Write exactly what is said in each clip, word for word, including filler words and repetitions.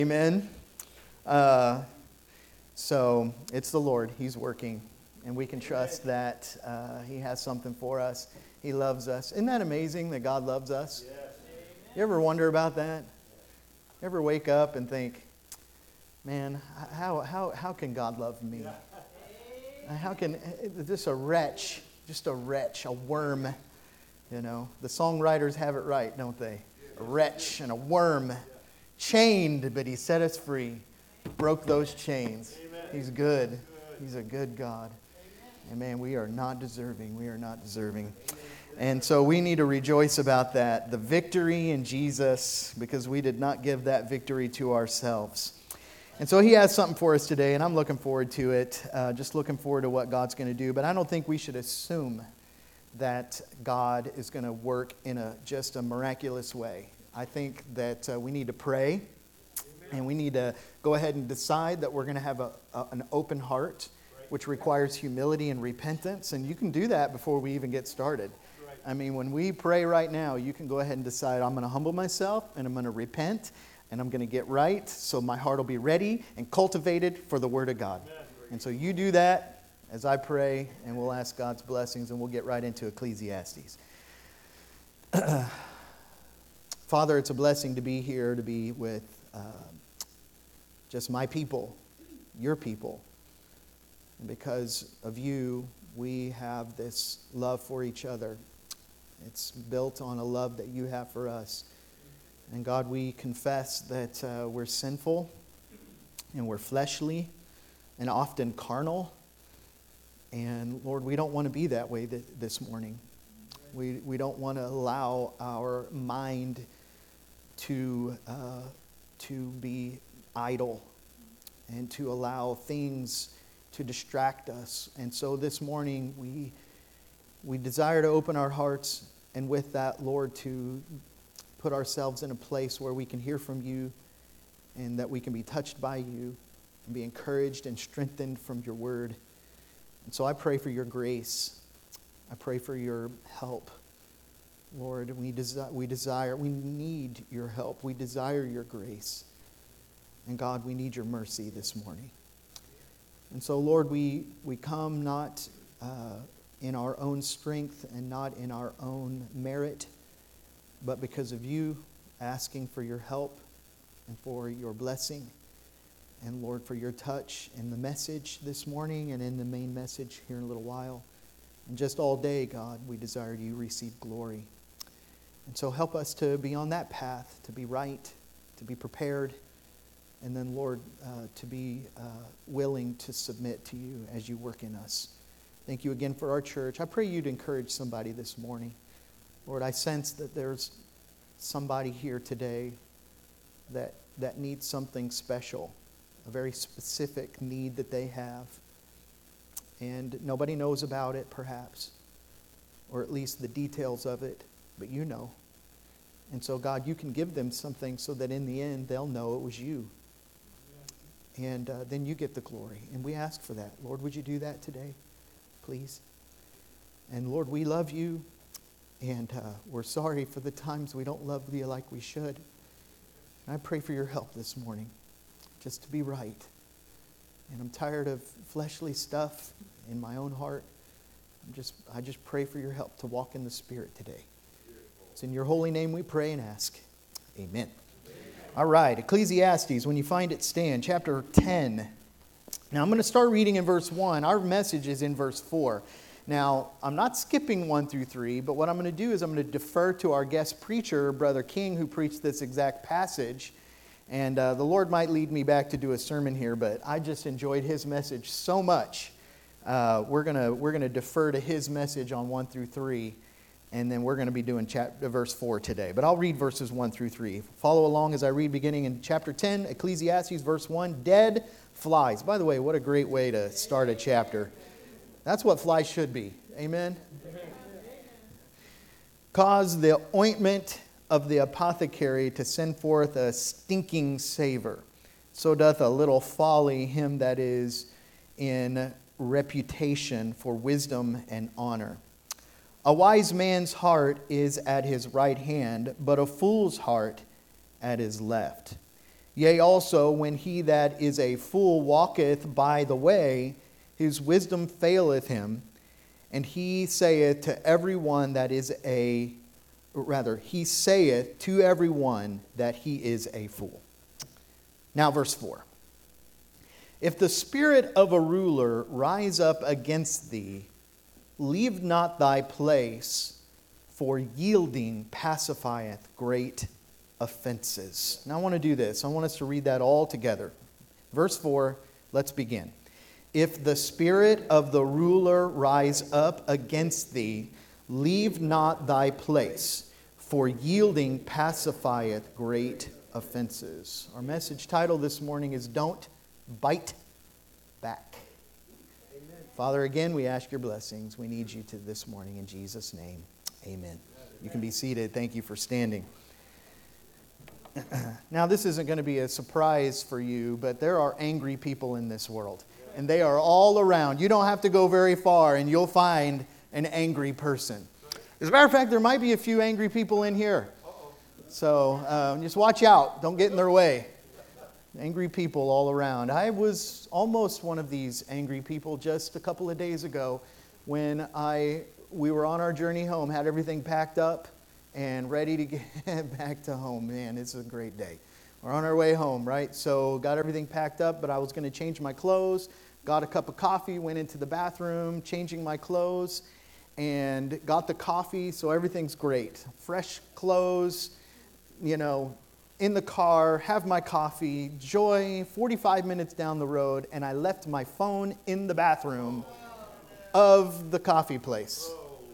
Amen. Uh, so it's the Lord. He's working. And we can trust that uh, He has something for us. He loves us. Isn't that amazing that God loves us? Yes. You ever wonder about that? You ever wake up and think, man, how, how, how can God love me? How can, just a wretch, just a wretch, a worm, you know. The songwriters have it right, don't they? A wretch and a worm. Chained, but He set us free. Broke those chains. Amen. He's good. He's a good God. And man, we are not deserving. We are not deserving. And so we need to rejoice about that. The victory in Jesus, because we did not give that victory to ourselves. And so He has something for us today, and I'm looking forward to it. Uh, just looking forward to what God's going to do. But I don't think we should assume that God is going to work in a just a miraculous way. I think that uh, we need to pray, Amen. And we need to go ahead and decide that we're going to have a, a, an open heart, right. Which requires humility and repentance. And you can do that before we even get started. Right. I mean, when we pray right now, you can go ahead and decide, I'm going to humble myself, and I'm going to repent, and I'm going to get right, so my heart will be ready and cultivated for the Word of God. Amen. And so you do that as I pray, and we'll ask God's blessings, and we'll get right into Ecclesiastes. Father, it's a blessing to be here, to be with uh, just my people, your people. And because of you, we have this love for each other. It's built on a love that you have for us. And God, we confess that uh, we're sinful, and we're fleshly, and often carnal. And Lord, we don't want to be that way th- this morning. We, we don't want to allow our mind to uh, to be idle and to allow things to distract us. And so this morning we we desire to open our hearts, and with that, Lord, to put ourselves in a place where we can hear from you, and that we can be touched by you and be encouraged and strengthened from your word. And so I pray for your grace. I pray for your help. Lord, we desire, we desire, we need your help. We desire your grace. And God, we need your mercy this morning. And so, Lord, we, we come not uh, in our own strength and not in our own merit, but because of you, asking for your help and for your blessing. And Lord, for your touch in the message this morning and in the main message here in a little while. And just all day, God, we desire you receive glory. And so help us to be on that path, to be right, to be prepared, and then, Lord, uh, to be uh, willing to submit to you as you work in us. Thank you again for our church. I pray you'd encourage somebody this morning. Lord, I sense that there's somebody here today that, that needs something special, a very specific need that they have. And nobody knows about it, perhaps, or at least the details of it, but you know. And so, God, you can give them something so that in the end they'll know it was you. And uh, then you get the glory. And we ask for that. Lord, would you do that today, please? And Lord, we love you, and uh, we're sorry for the times we don't love you like we should. And I pray for your help this morning, just to be right. And I'm tired of fleshly stuff in my own heart. I'm just, I just pray for your help to walk in the Spirit today. It's in your holy name we pray and ask. Amen. Amen. All right, Ecclesiastes, when you find it, stand. Chapter ten. Now I'm going to start reading in verse one. Our message is in verse four. Now, I'm not skipping one through three, but what I'm going to do is I'm going to defer to our guest preacher, Brother King, who preached this exact passage. And uh, the Lord might lead me back to do a sermon here, but I just enjoyed his message so much. Uh, we're gonna we're gonna defer to his message on one through three, and then we're gonna be doing chapter verse four today. But I'll read verses one through three. Follow along as I read, beginning in chapter ten, Ecclesiastes, verse one. Dead flies. By the way, what a great way to start a chapter. That's what flies should be. Amen. Cause the ointment of the apothecary to send forth a stinking savor. So doth a little folly him that is in reputation for wisdom and honor. A wise man's heart is at his right hand, but a fool's heart at his left. Yea, also, when he that is a fool walketh by the way, his wisdom faileth him, and he saith to every one that is a, rather, he saith to every one that he is a fool. Now, verse four. If the spirit of a ruler rise up against thee, leave not thy place, for yielding pacifieth great offenses. Now I want to do this. I want us to read that all together. Verse four, let's begin. If the spirit of the ruler rise up against thee, leave not thy place, for yielding pacifieth great offenses. Our message title this morning is Don't Bite Back. Amen. Father, again, we ask your blessings. We need you to this morning in Jesus' name. Amen. You can be seated. Thank you for standing. Now, this isn't going to be a surprise for you, but there are angry people in this world. And they are all around. You don't have to go very far and you'll find an angry person. As a matter of fact, there might be a few angry people in here. So um, just watch out. Don't get in their way. Angry people all around. I was almost one of these angry people just a couple of days ago when I we were on our journey home, had everything packed up and ready to get back to home. Man, it's a great day. We're on our way home, right? So got everything packed up, but I was going to change my clothes. Got a cup of coffee, went into the bathroom, changing my clothes, and got the coffee, so everything's great. Fresh clothes, you know, in the car, have my coffee, joy, forty-five minutes down the road, and I left my phone in the bathroom of the coffee place.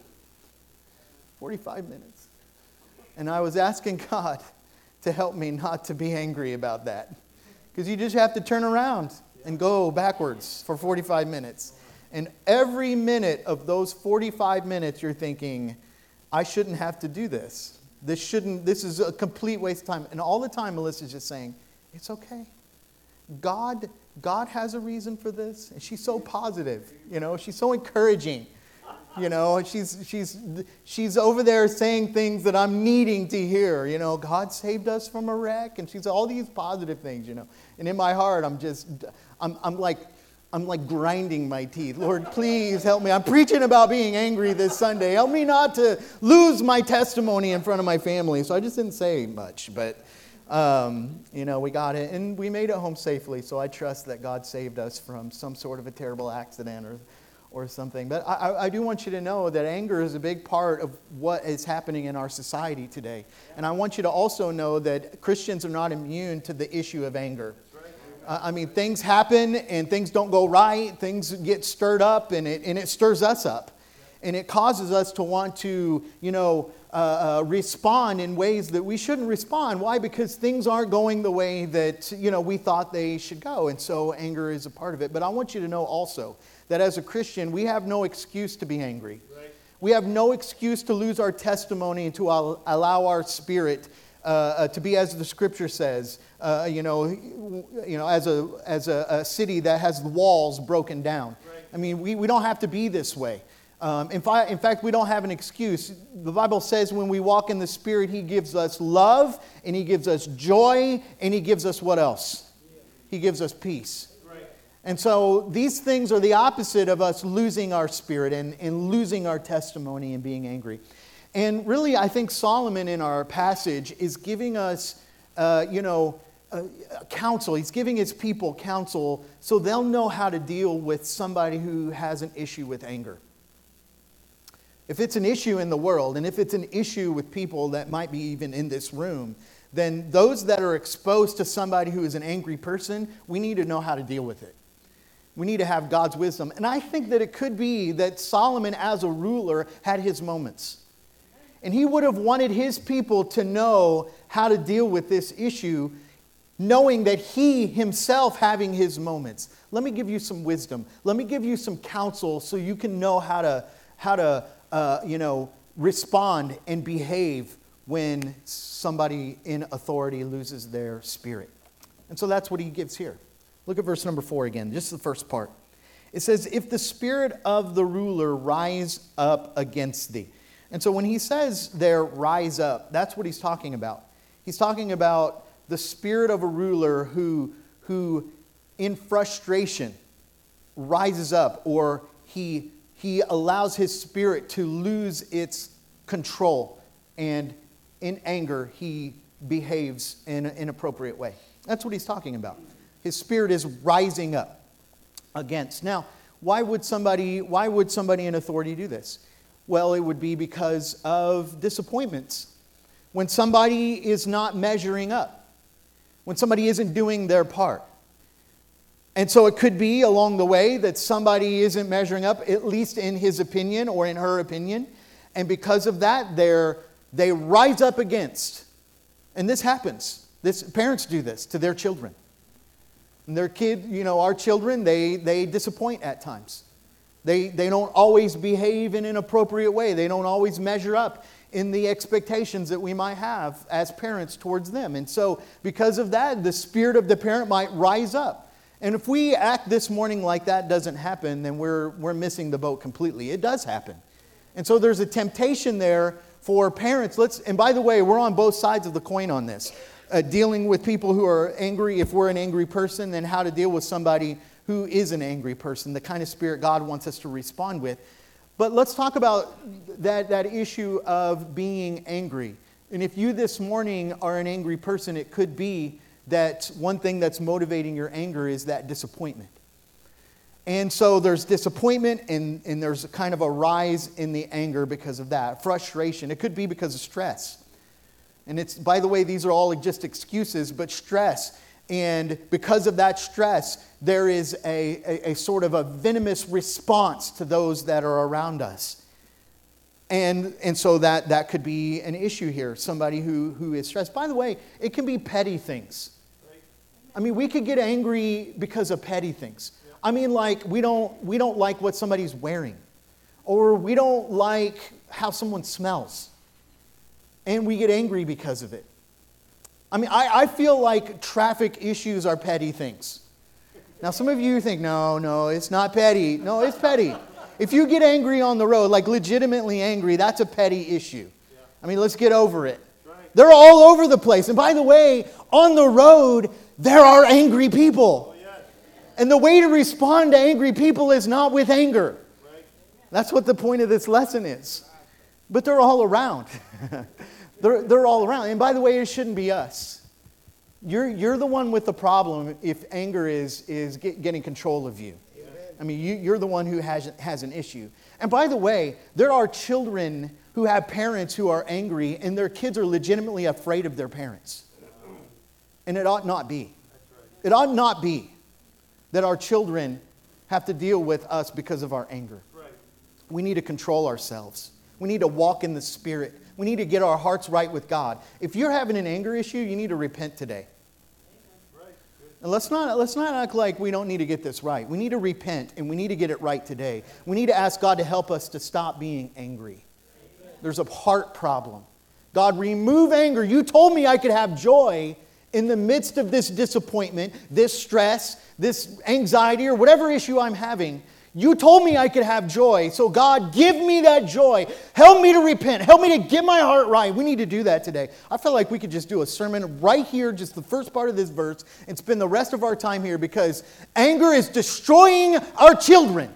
forty-five minutes. And I was asking God to help me not to be angry about that. Because you just have to turn around and go backwards for forty-five minutes. And every minute of those forty-five minutes, you're thinking, I shouldn't have to do this. This shouldn't, this is a complete waste of time. And all the time, Melissa's just saying, it's okay. God, God has a reason for this. And she's so positive, you know, she's so encouraging. You know, she's she's she's over there saying things that I'm needing to hear. You know, God saved us from a wreck, and she's all these positive things. You know, and in my heart, I'm just I'm I'm like I'm like grinding my teeth. Lord, please help me. I'm preaching about being angry this Sunday. Help me not to lose my testimony in front of my family. So I just didn't say much, but um, you know, we got it, and we made it home safely. So I trust that God saved us from some sort of a terrible accident or. or something. But I, I do want you to know that anger is a big part of what is happening in our society today. And I want you to also know that Christians are not immune to the issue of anger. Uh, I mean, things happen and things don't go right. Things get stirred up and it, and it stirs us up. And it causes us to want to, you know, uh, uh, respond in ways that we shouldn't respond. Why? Because things aren't going the way that, you know, we thought they should go. And so anger is a part of it. But I want you to know also that as a Christian, we have no excuse to be angry. Right. We have no excuse to lose our testimony and to allow our spirit uh, uh, to be, as the Scripture says, uh, you know, you know, as a as a, a city that has the walls broken down. Right. I mean, we, we don't have to be this way. Um, in, fi- in fact, we don't have an excuse. The Bible says when we walk in the Spirit, He gives us love, and He gives us joy, and He gives us what else? Yeah. He gives us peace. And so these things are the opposite of us losing our spirit and, and losing our testimony and being angry. And really, I think Solomon in our passage is giving us, uh, you know, uh, counsel. He's giving his people counsel so they'll know how to deal with somebody who has an issue with anger. If it's an issue in the world, and if it's an issue with people that might be even in this room, then those that are exposed to somebody who is an angry person, we need to know how to deal with it. We need to have God's wisdom. And I think that it could be that Solomon, as a ruler, had his moments. And he would have wanted his people to know how to deal with this issue, knowing that he himself having his moments. Let me give you some wisdom. Let me give you some counsel so you can know how to, how to uh, you know, respond and behave when somebody in authority loses their spirit. And so that's what he gives here. Look at verse number four again, just the first part. It says, if the spirit of the ruler rise up against thee. And so when he says there, rise up, that's what he's talking about. He's talking about the spirit of a ruler who, who in frustration rises up, or he, he allows his spirit to lose its control, and in anger he behaves in an inappropriate way. That's what he's talking about. His spirit is rising up against. Now, why would somebody, why would somebody in authority do this? Well, it would be because of disappointments. When somebody is not measuring up, when somebody isn't doing their part. And so it could be along the way that somebody isn't measuring up, at least in his opinion or in her opinion. And because of that, they're, they rise up against. And this happens. This, parents do this to their children. And their kid, you know, our children, they, they disappoint at times. They, they don't always behave in an appropriate way. They don't always measure up in the expectations that we might have as parents towards them. And so because of that, the spirit of the parent might rise up. And if we act this morning like that doesn't happen, then we're, we're missing the boat completely. It does happen. And so there's a temptation there for parents. Let's, and by the way, we're on both sides of the coin on this. Uh, dealing with people who are angry, if we're an angry person, then how to deal with somebody who is an angry person, the kind of spirit God wants us to respond with. But let's talk about that, that issue of being angry. And if you this morning are an angry person, it could be that one thing that's motivating your anger is that disappointment. And so there's disappointment, and, and there's kind of a rise in the anger because of that. Frustration. It could be because of stress. And it's, by the way, these are all just excuses, but stress. And because of that stress, there is a, a, a sort of a venomous response to those that are around us. And, and so that, that could be an issue here, somebody who, who is stressed. By the way, it can be petty things. I mean, we could get angry because of petty things. I mean, like, we don't, we don't like what somebody's wearing. Or we don't like how someone smells. And we get angry because of it. I mean, I, I feel like traffic issues are petty things. Now, some of you think, no, no, it's not petty. No, it's petty. If you get angry on the road, like legitimately angry, that's a petty issue. I mean, let's get over it. They're all over the place. And by the way, on the road, there are angry people. And the way to respond to angry people is not with anger. That's what the point of this lesson is. But they're all around. They're, they're all around. And by the way, it shouldn't be us. You're, you're the one with the problem if anger is, is get, getting control of you. Amen. I mean, you, you're the one who has, has an issue. And by the way, there are children who have parents who are angry, and their kids are legitimately afraid of their parents. And it ought not be. It ought not be that our children have to deal with us because of our anger. We need to control ourselves. We need to walk in the Spirit. We need to get our hearts right with God. If you're having an anger issue, you need to repent today. And let's not, let's not act like we don't need to get this right. We need to repent, and we need to get it right today. We need to ask God to help us to stop being angry. There's a heart problem. God, remove anger. You told me I could have joy in the midst of this disappointment, this stress, this anxiety, or whatever issue I'm having. You told me I could have joy. So God, give me that joy. Help me to repent. Help me to get my heart right. We need to do that today. I feel like we could just do a sermon right here, just the first part of this verse, and spend the rest of our time here, because anger is destroying our children.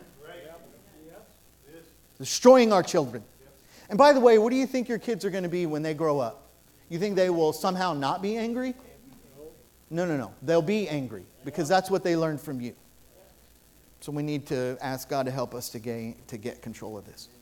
Destroying our children. And by the way, what do you think your kids are going to be when they grow up? You think they will somehow not be angry? No, no, no. They'll be angry because that's what they learned from you. So we need to ask God to help us to gain, to get control of this.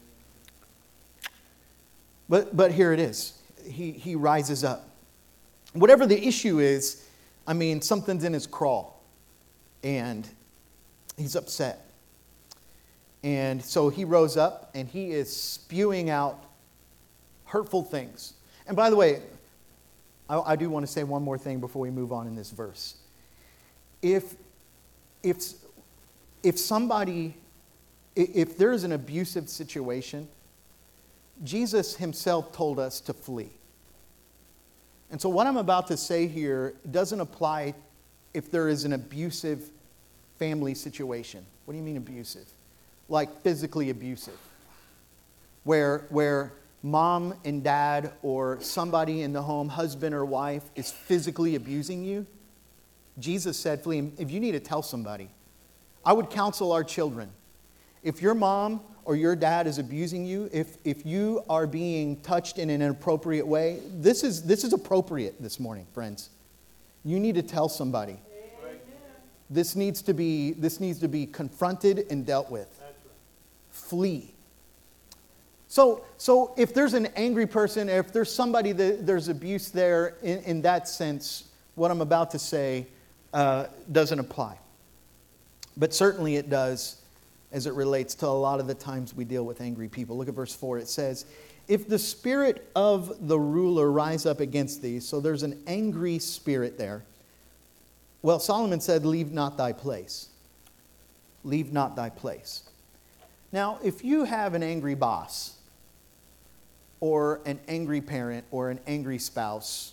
But but here it is. He he rises up. Whatever the issue is, I mean, something's in his crawl. And he's upset. And so he rose up and he is spewing out hurtful things. And by the way, I, I do want to say one more thing before we move on in this verse. If if If somebody, if there is an abusive situation, Jesus himself told us to flee. And so what I'm about to say here doesn't apply if there is an abusive family situation. What do you mean abusive? Like physically abusive. Where, where mom and dad or somebody in the home, husband or wife, is physically abusing you, Jesus said, flee. If you need to tell somebody, I would counsel our children. If your mom or your dad is abusing you, if, if you are being touched in an inappropriate way, this is, this is appropriate this morning, friends. You need to tell somebody. Amen. This needs to be, this needs to be confronted and dealt with. That's right. Flee. So, so if there's an angry person, if there's somebody that there's abuse there, in, in that sense, what I'm about to say uh, doesn't apply. But certainly it does as it relates to a lot of the times we deal with angry people. Look at verse four. It says, if the spirit of the ruler rise up against thee, so there's an angry spirit there. Well, Solomon said, leave not thy place. Leave not thy place. Now, if you have an angry boss, or an angry parent, or an angry spouse,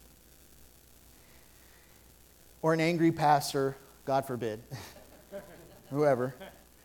or an angry pastor, God forbid, whoever,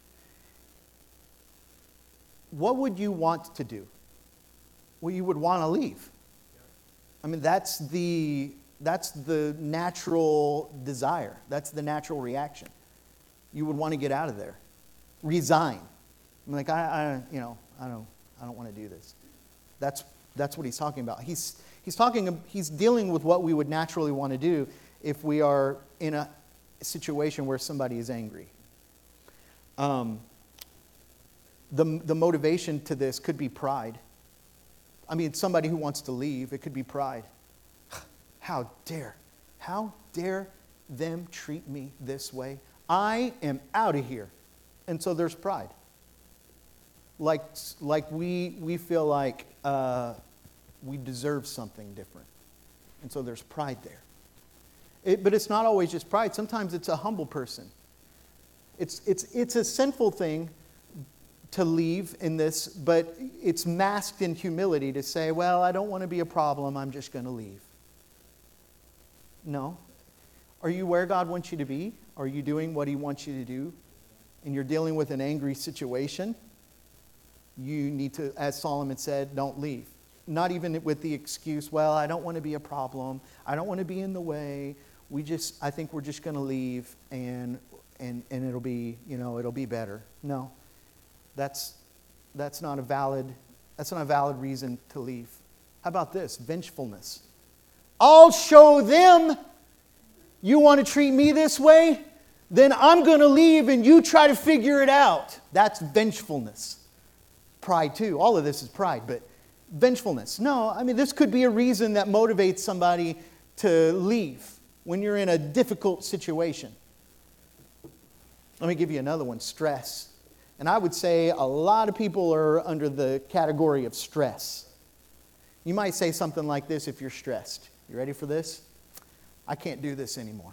what would you want to do? Well, you would want to leave. I mean, that's the, that's the natural desire. That's the natural reaction. You would want to get out of there. Resign. I'm like, I, I you know, I don't, I don't want to do this. That's, that's what he's talking about. He's, he's talking, he's dealing with what we would naturally want to do if we are in a situation where somebody is angry. Um, the, the motivation to this could be pride. I mean, somebody who wants to leave, it could be pride. How dare, how dare them treat me this way? I am out of here. And so there's pride. Like, like we, we feel like uh, we deserve something different. And so there's pride there. It, but it's not always just pride. Sometimes it's a humble person. It's, it's, it's a sinful thing to leave in this, but it's masked in humility to say, well, I don't want to be a problem, I'm just going to leave. No. Are you where God wants you to be? Are you doing what He wants you to do? And you're dealing with an angry situation? You need to, as Solomon said, don't leave. Not even with the excuse, well, I don't want to be a problem. I don't want to be in the way. We just, I think we're just going to leave and, and, and it'll be, you know, it'll be better. No. That's, that's not a valid, that's not a valid reason to leave. How about this? Vengefulness. I'll show them you want to treat me this way, then I'm going to leave and you try to figure it out. That's vengefulness. Pride too. All of this is pride, but vengefulness. No, I mean, this could be a reason that motivates somebody to leave when you're in a difficult situation. Let me give you another one, stress. And I would say a lot of people are under the category of stress. You might say something like this if you're stressed. You ready for this? I can't do this anymore.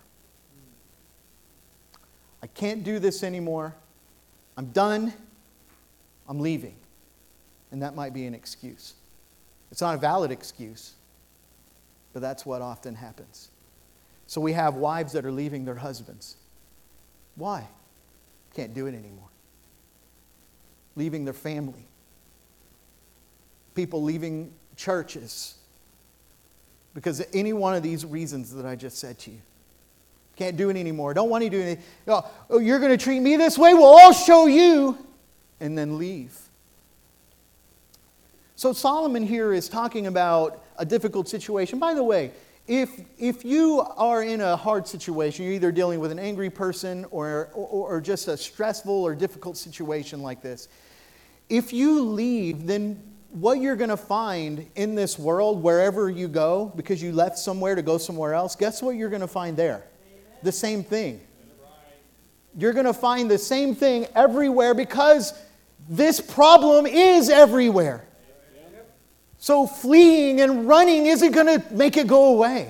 I can't do this anymore. I'm done. I'm leaving. And that might be an excuse. It's not a valid excuse, but that's what often happens. So we have wives that are leaving their husbands. Why? Can't do it anymore. Leaving their family. People leaving churches. Because of any one of these reasons that I just said to you. Can't do it anymore. Don't want to do anything. Oh, you're going to treat me this way? Well, I'll show you. And then leave. So Solomon here is talking about a difficult situation. By the way, if, if you are in a hard situation, you're either dealing with an angry person or, or, or just a stressful or difficult situation like this. If you leave, then what you're going to find in this world, wherever you go, because you left somewhere to go somewhere else, guess what you're going to find there? Amen. The same thing. You're going to find the same thing everywhere because this problem is everywhere. So fleeing and running isn't going to make it go away.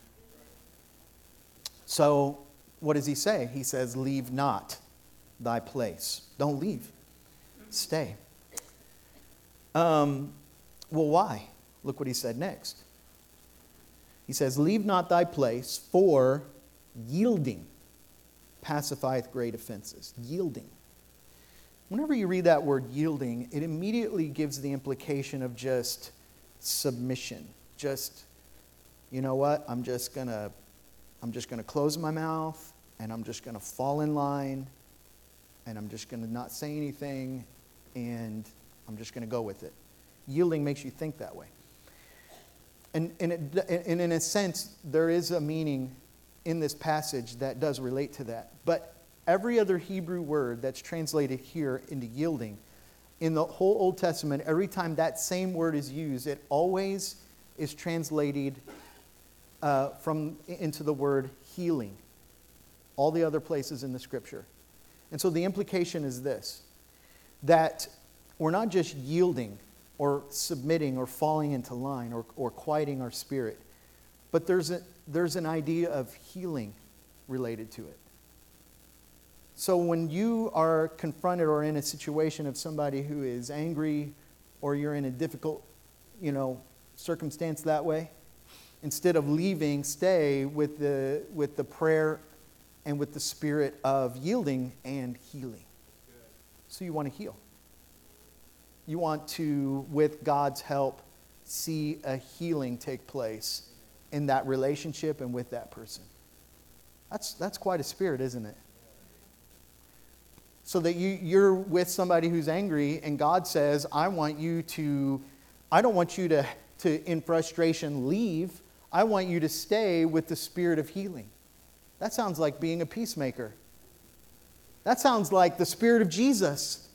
So what does he say? He says, leave not thy place. Don't leave. Stay. Um, well, why? Look what he said next. He says, leave not thy place, for yielding pacifieth great offenses. Yielding. whenever you read that word yielding, it immediately gives the implication of just submission. Just, you know what, I'm just gonna, I'm just gonna close my mouth, and I'm just gonna fall in line, and I'm just gonna not say anything, and I'm just gonna go with it. Yielding makes you think that way. And, and, it, and in a sense, there is a meaning in this passage that does relate to that. But every other Hebrew word that's translated here into yielding, in the whole Old Testament, every time that same word is used, it always is translated uh, from into the word healing. All the other places in the Scripture. And so the implication is this, that we're not just yielding or submitting or falling into line or, or quieting our spirit, but there's a, there's an idea of healing related to it. So when you are confronted or in a situation of somebody who is angry, or you're in a difficult, you know, circumstance that way, instead of leaving, stay with the with the prayer and with the spirit of yielding and healing. So you want to heal. You want to, with God's help, see a healing take place in that relationship and with that person. That's that's quite a spirit, isn't it? So that you, you're with somebody who's angry, and God says, I want you to, I don't want you to, to, in frustration, leave. I want you to stay with the spirit of healing. That sounds like being a peacemaker. That sounds like the Spirit of Jesus,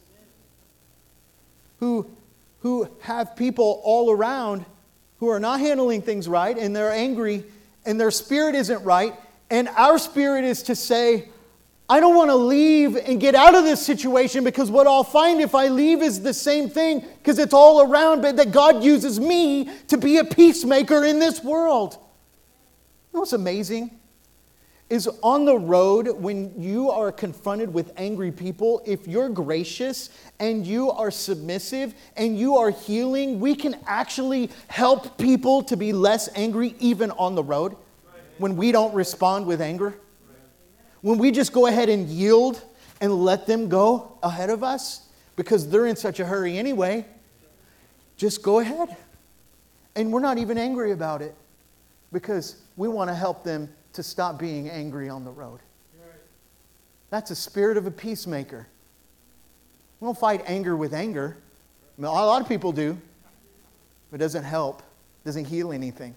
who, who have people all around who are not handling things right, and they're angry, and their spirit isn't right, and our spirit is to say, I don't want to leave and get out of this situation, because what I'll find if I leave is the same thing, because it's all around, but that God uses me to be a peacemaker in this world. You know what's amazing? Is on the road, when you are confronted with angry people, if you're gracious and you are submissive and you are healing, we can actually help people to be less angry even on the road when we don't respond with anger. When we just go ahead and yield and let them go ahead of us because they're in such a hurry anyway, just go ahead. And we're not even angry about it because we want to help them to stop being angry on the road. That's a spirit of a peacemaker. We don't fight anger with anger. I mean, a lot of people do, but it doesn't help. It doesn't heal anything.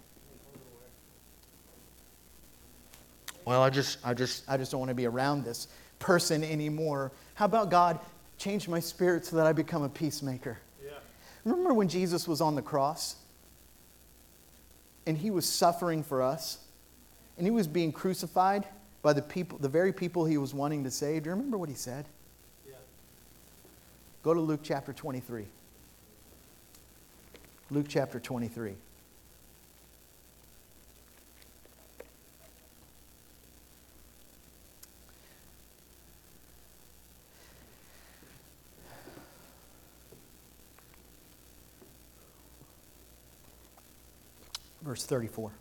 Well, I just, I just, I just don't want to be around this person anymore. How about God change my spirit so that I become a peacemaker? Yeah. Remember when Jesus was on the cross and He was suffering for us, and He was being crucified by the people, the very people He was wanting to save? Do you remember what He said? Yeah. Go to Luke chapter twenty-three. Luke chapter twenty-three. Verse thirty-four.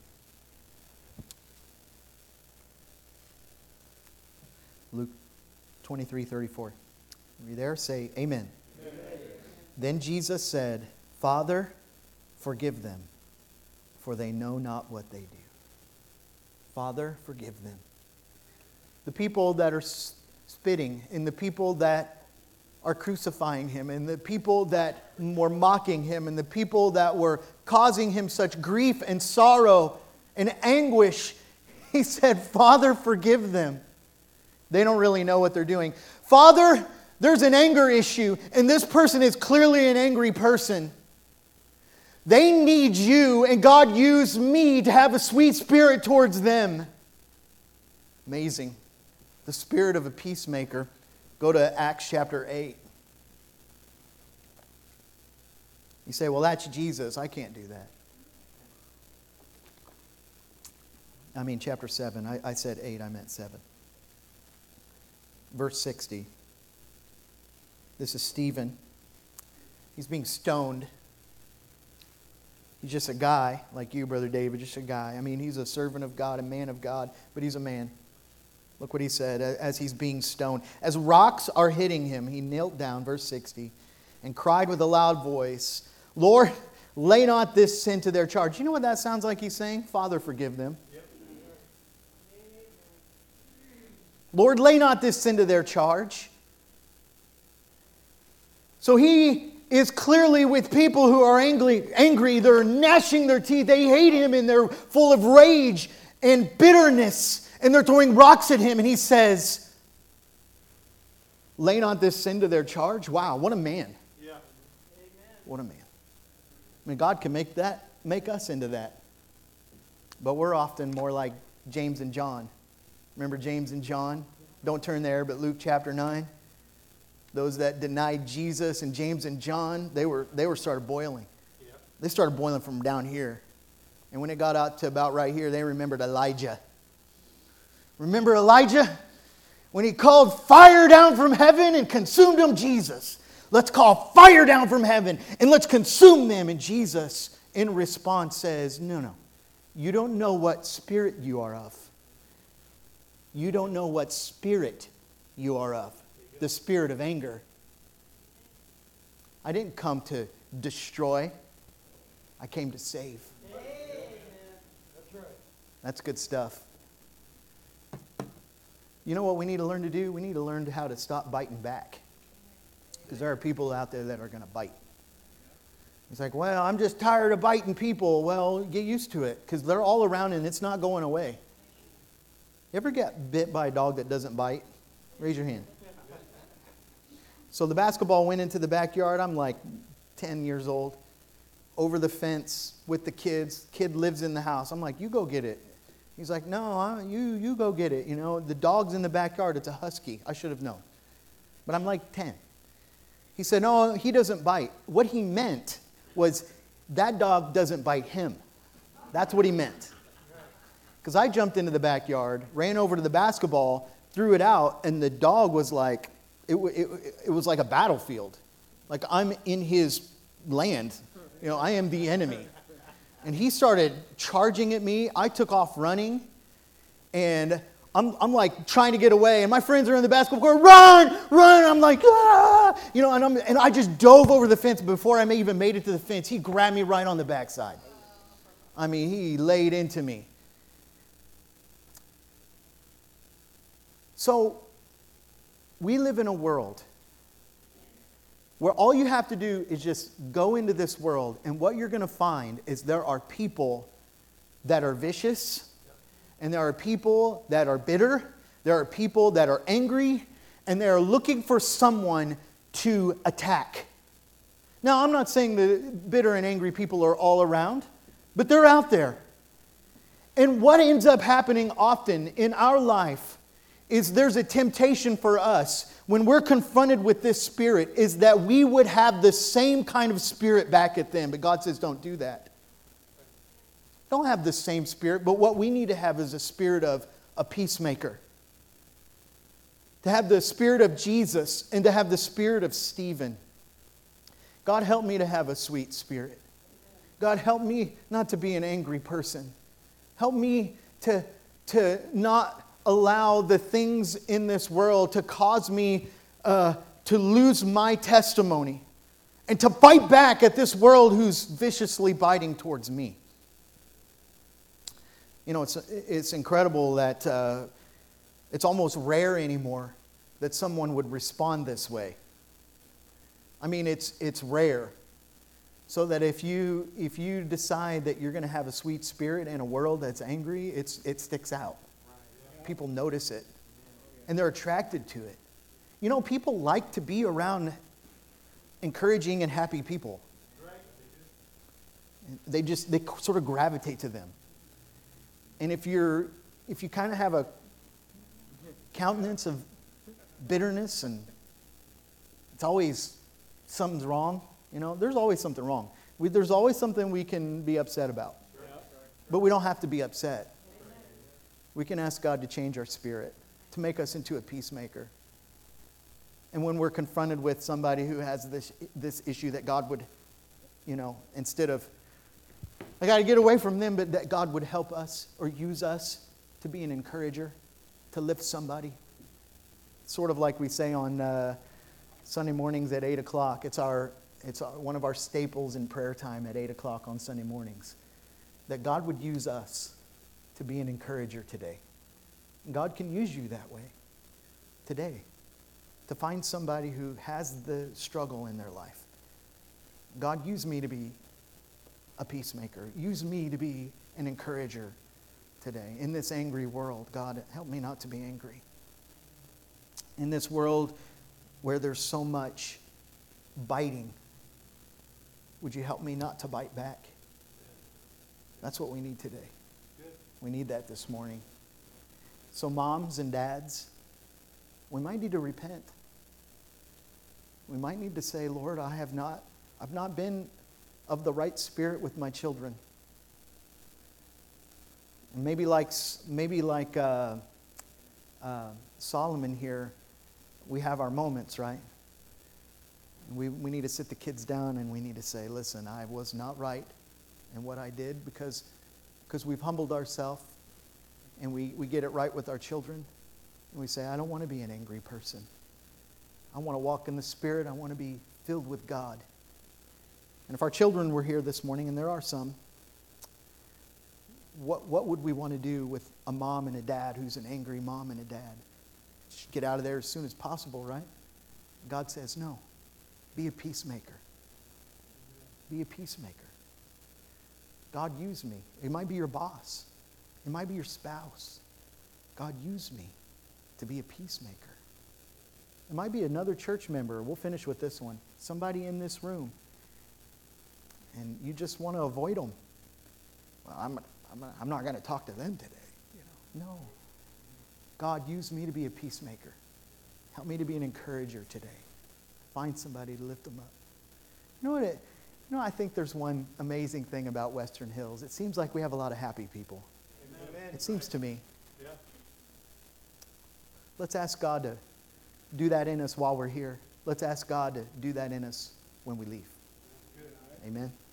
Luke twenty-three, thirty-four. Are you there? Say amen. Amen. Then Jesus said, Father, forgive them, for they know not what they do. Father, forgive them. The people that are spitting, and the people that are crucifying Him, and the people that were mocking Him, and the people that were causing Him such grief and sorrow and anguish, He said, Father, forgive them. They don't really know what they're doing. Father, there's an anger issue, and this person is clearly an angry person. They need You, and God used me to have a sweet spirit towards them. Amazing. The spirit of a peacemaker. Go to Acts chapter eight. You say, well, that's Jesus. I can't do that. I mean, chapter seven. I, I said eight, I meant seven. Verse sixty. This is Stephen. He's being stoned. He's just a guy like you, Brother David, just a guy. I mean, he's a servant of God, a man of God, but he's a man. Look what he said as he's being stoned. As rocks are hitting him, he knelt down, verse sixty, and cried with a loud voice, Lord, lay not this sin to their charge. You know what that sounds like he's saying? Father, forgive them. Yep. Lord, lay not this sin to their charge. So he is clearly with people who are angry. angry. They're gnashing their teeth. They hate him and they're full of rage and bitterness. And they're throwing rocks at him. And he says, lay not this sin to their charge. Wow, what a man. Yeah. What a man. I mean, God can make that, make us into that. But we're often more like James and John. Remember James and John? Don't turn there, but Luke chapter nine. Those that denied Jesus, and James and John, they were they were started boiling. Yeah. They started boiling from down here. And when it got out to about right here, they remembered Elijah. Remember Elijah? When he called fire down from heaven and consumed them, Jesus. Let's call fire down from heaven and let's consume them. And Jesus, in response, says, no, no. You don't know what spirit you are of. You don't know what spirit you are of. The spirit of anger. I didn't come to destroy. I came to save. That's right. That's good stuff. You know what we need to learn to do? We need to learn how to stop biting back. Because there are people out there that are going to bite. It's like, well, I'm just tired of biting people. Well, get used to it. Because they're all around and it's not going away. You ever get bit by a dog that doesn't bite? Raise your hand. So the basketball went into the backyard. I'm like ten years old. Over the fence with the kids. Kid lives in the house. I'm like, you go get it. He's like, no, I, you, you go get it. You know, the dog's in the backyard. It's a husky. I should have known. But I'm like ten. He said, no, he doesn't bite. What he meant was that dog doesn't bite him. That's what he meant. Because I jumped into the backyard, ran over to the basketball, threw it out, and the dog was like, it, it, it was like a battlefield. Like I'm in his land. You know, I am the enemy. And he started charging at me. I took off running. And I'm, I'm like trying to get away. And my friends are in the basketball court. Run! Run! I'm like, ah! You know, and, I'm, and I just dove over the fence. Before I even made it to the fence, he grabbed me right on the backside. I mean, he laid into me. So, we live in a world where all you have to do is just go into this world, and what you're going to find is there are people that are vicious, and there are people that are bitter, there are people that are angry, and they are looking for someone to attack. Now, I'm not saying that bitter and angry people are all around, but they're out there. And what ends up happening often in our life is there's a temptation for us when we're confronted with this spirit is that we would have the same kind of spirit back at them. But God says, don't do that. Don't have the same spirit. But what we need to have is a spirit of a peacemaker. To have the spirit of Jesus and to have the spirit of Stephen. God, help me to have a sweet spirit. God, help me not to be an angry person. Help me to, to not allow the things in this world to cause me uh, to lose my testimony and to bite back at this world who's viciously biting towards me. You know, it's, it's incredible that uh, it's almost rare anymore that someone would respond this way. I mean, it's it's rare. So that if you if you decide that you're going to have a sweet spirit in a world that's angry, it's it sticks out. People notice it. And they're attracted to it. You know, people like to be around encouraging and happy people. They just, they sort of gravitate to them. And if you're, if you kind of have a countenance of bitterness and it's always, something's wrong, you know, there's always something wrong. We, there's always something we can be upset about. But we don't have to be upset. We can ask God to change our spirit, to make us into a peacemaker. And when we're confronted with somebody who has this this issue, that God would, you know, instead of, I got to get away from them, but that God would help us or use us to be an encourager. to lift somebody. Sort of like we say on uh, Sunday mornings at eight o'clock. It's our it's our, one of our staples in prayer time at eight o'clock on Sunday mornings. That God would use us to be an encourager today. God can use you that way today. To find somebody who has the struggle in their life. God, use me to be a peacemaker. Use me to be an encourager today. In this angry world, God, help me not to be angry. In this world where there's so much biting, would you help me not to bite back? That's what we need today. We need that this morning. So moms and dads, we might need to repent. We might need to say, Lord, I have not, I've not been of the right spirit with my children. And maybe like, maybe like uh, uh, Solomon here, we have our moments, right? We we need to sit the kids down and we need to say, listen, I was not right in what I did because because we've humbled ourselves and we, we get it right with our children. And we say, I don't want to be an angry person. I want to walk in the Spirit. I want to be filled with God. And if our children were here this morning, and there are some, what, what would we want to do with a mom and a dad who's an angry mom and a dad? Just get out of there as soon as possible, right? God says, no. Be a peacemaker. Be a peacemaker. God, use me. It might be your boss. It might be your spouse. God, use me to be a peacemaker. It might be another church member. We'll finish with this one. Somebody in this room. And you just want to avoid them. Well, I'm, I'm, I'm not going to talk to them today. You know? No. God, use me to be a peacemaker. Help me to be an encourager today. Find somebody to lift them up. You know what? It, you know, I think there's one amazing thing about Western Hills. It seems like we have a lot of happy people. Amen. It seems to me. Yeah. Let's ask God to do that in us while we're here. Let's ask God to do that in us when we leave. Good, right? Amen.